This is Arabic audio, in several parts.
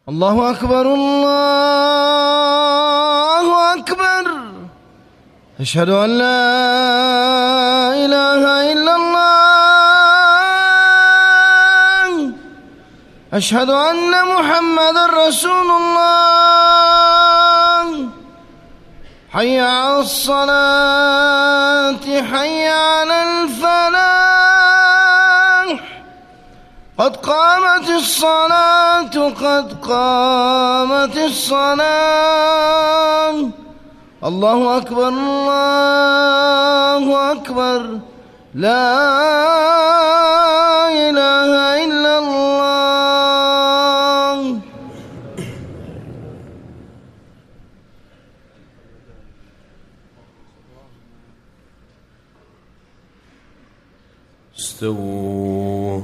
الله أكبر الله أكبر. أشهد أن لا إله إلا الله. أشهد أن محمدا رسول الله. حي على الصلاة حي على الفلاح. قد قامت الصلاة قد قامت الصلاة. الله أكبر الله أكبر. لا إله إلا الله. استووا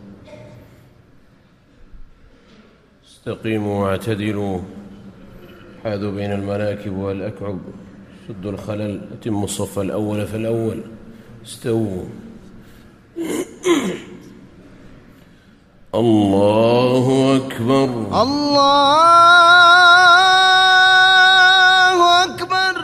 استقيموا واعتدلوا. حاذوا بين المناكب والأكعب. سدوا الخلل. أتموا الصف الأول فالأول. استووا. الله أكبر الله أكبر.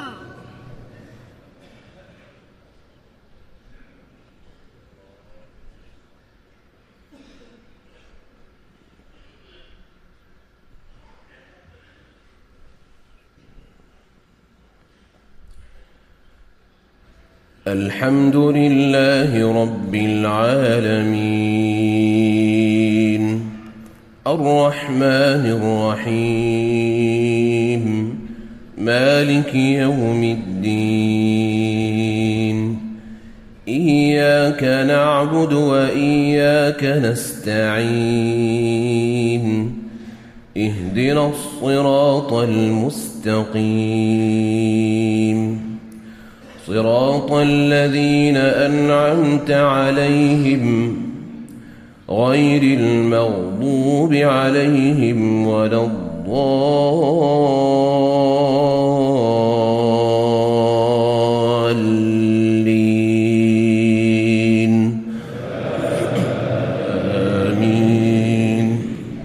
الحمد لله رب العالمين الرحمن الرحيم مالك يوم الدين. إياك نعبد وإياك نستعين. اهدنا الصراط المستقيم صراط الذين أنعمت عليهم غير المغضوب عليهم ولا الضالين. آمين.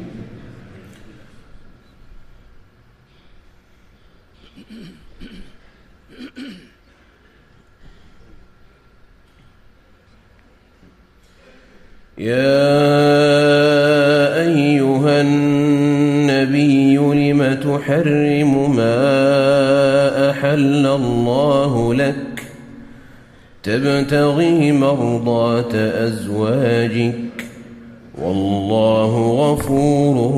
يا أيها النبي لم تحرم ما أحل الله لك تبتغي مرضات أزواجك والله غفور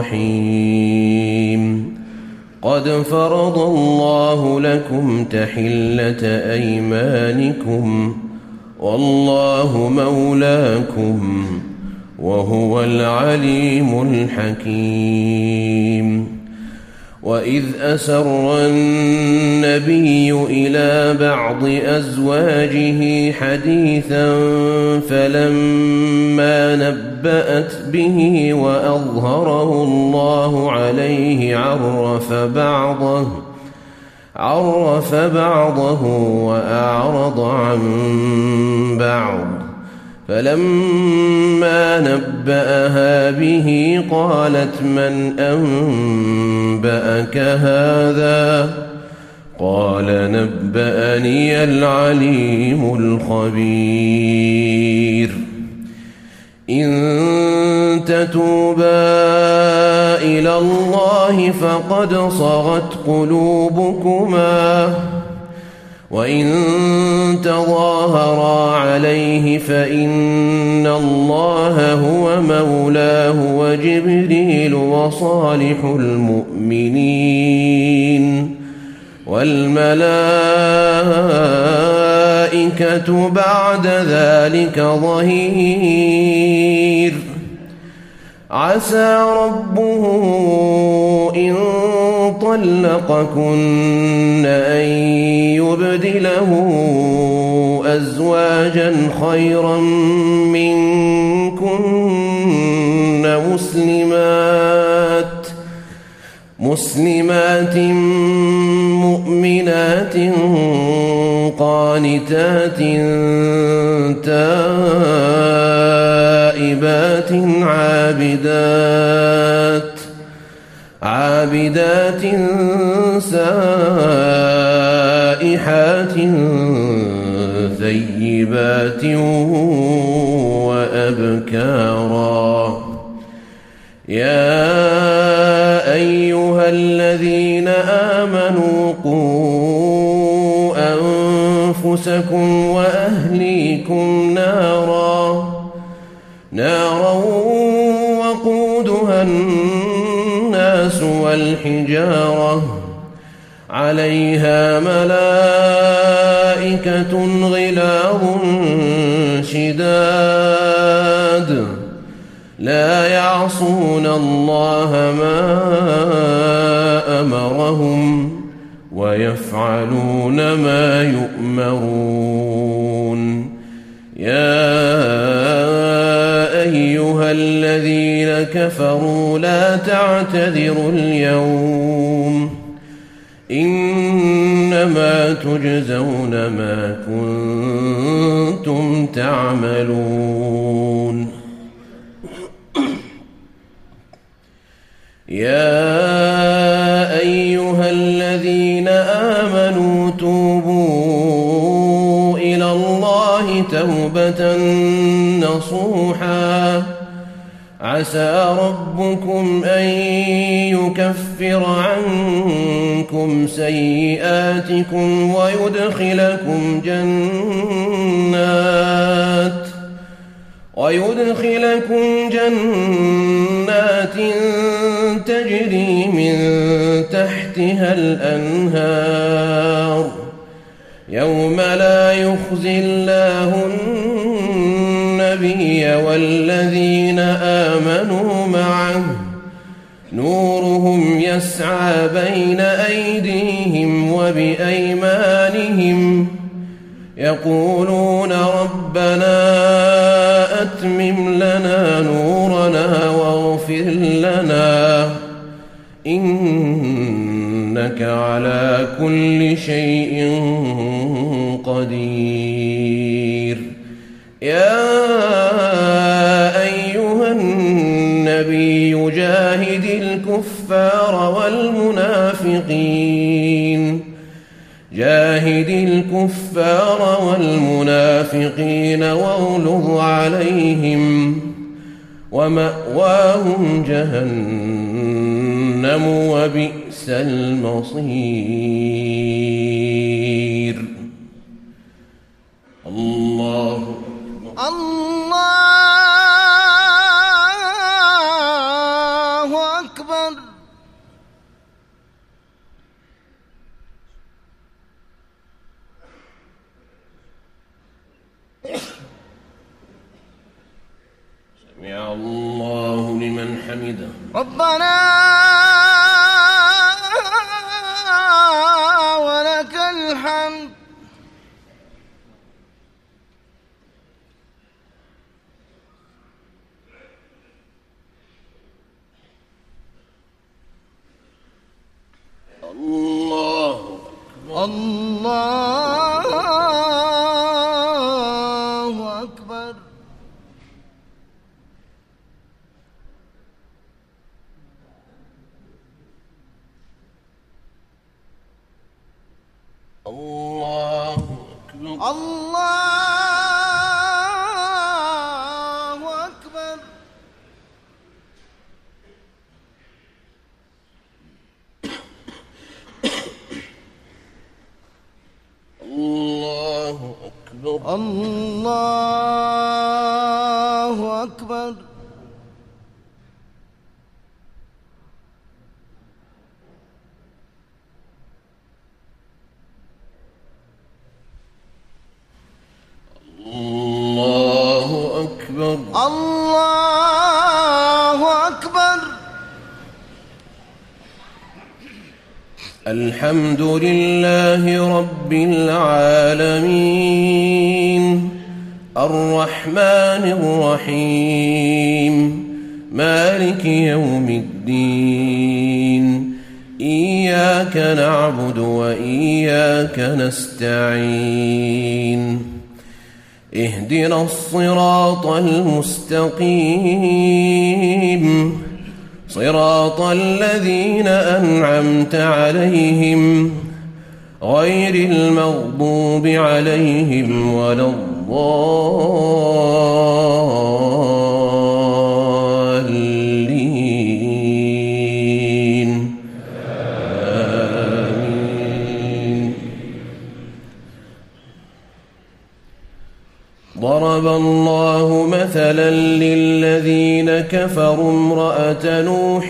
رحيم. قد فرض الله لكم تحلة أيمانكم والله مولاكم وهو العليم الحكيم. وإذ أسر النبي إلى بعض أزواجه حديثا فلما نبأت به وأظهره الله عليه عرف بعضه وأعرض عن بعض. فلما نبأها به قالت من أنبأك هذا؟ قال نبأني العليم الخبير. إن تتوبا إلى الله فقد صغت قلوبكما وإن تظاهرا عليه فإن الله هو مولاه وجبريل وصالح المؤمنين والملائكة بعد ذلك ظهير. عسى ربه إن طلقكن أن يبدله أزواجا خيرا منكن مسلمات مؤمنات قانتات تائبات عابدات عابدات سائحات ثيبات وأبكارا يا أيها الذين آمنوا قوا أنفسكم وأهليكم نارا وقودها الناس والحجارة عليها ملائكة غلاظ شداد لا يعصون الله ما أمرهم ويفعلون ما يؤمرون يا أيها الذين كفروا لا تعتذروا اليوم إنما تجزون ما كنتم تعملون يا أيها الذين آمنوا توبوا إلى الله توبة نصوحا عسى ربكم أن يكفر عنكم سيئاتكم ويدخلكم جنات تجري من تحتها الأنهار يوم لا يخزي الله النبي والذين آمنوا معه نورهم يسعى بين أيديهم وبأيمانهم يقولون ربنا أتمم لنا نورنا واغفر لنا إنك على كل شيء قدير يا أيها النبي جاهد الكفار والمنافقين واغلظ عليهم ومأواهم جهنم وبئس المصير الله أكبر. سمع الله لمن حمده ربنا ولك الحمد. الله أكبر. الله أكبر. الله أكبر. الله أكبر. الله أكبر. الله أكبر. الله أكبر. الحمد لله رب العالمين الرحمن الرحيم مالك يوم الدين إياك نعبد وإياك نستعين اهدنا الصراط المستقيم صراط الذين أنعمت عليهم غير المغضوب عليهم ولا الضالين آمين. ضرب الله مثلا للذين كفروا امرأة نوح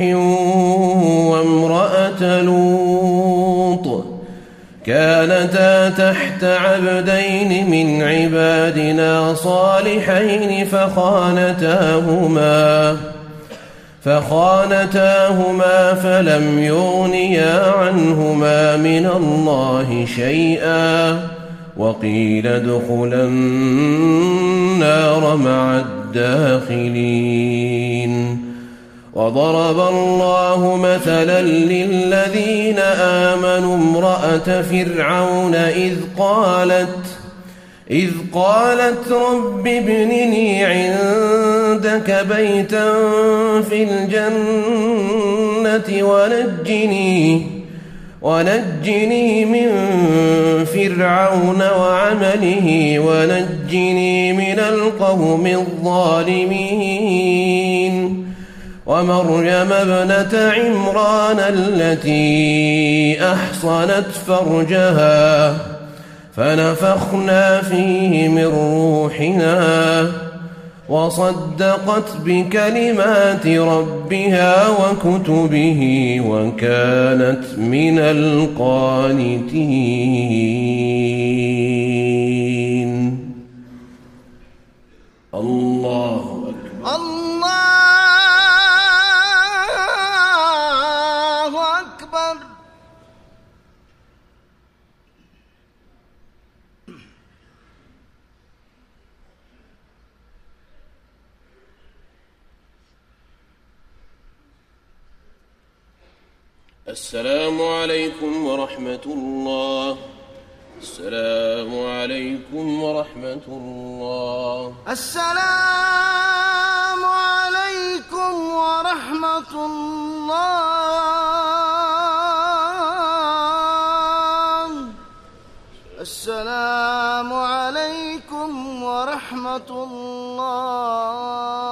وامرأة لوط كانتا تحت عبدين من عبادنا صالحين فخانتاهما فلم يغنيا عنهما من الله شيئا وقيل ادخلا النار مع الداخلين. وضرب الله مثلا للذين آمنوا امرأة فرعون إذ قالت رب ابن لي عندك بيتا في الجنة ونجني من فرعون وعمله ونجني من القوم الظالمين. ومريم ابنة عمران التي أحصنت فرجها فنفخنا فيه من روحنا وصدقت بكلمات ربها وكتبه وكانت من القانتين. الله أكبر. الله أكبر. السلام عليكم ورحمة الله. السلام عليكم ورحمة الله. السلام عليكم ورحمة الله. السلام عليكم ورحمة الله.